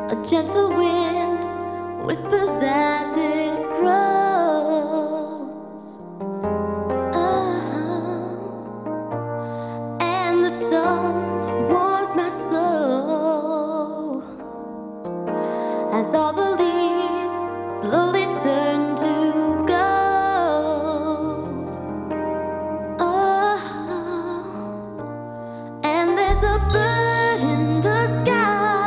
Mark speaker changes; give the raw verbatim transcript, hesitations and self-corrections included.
Speaker 1: A gentle wind whispers as it grows. Ah, and the sun warms my soul as all the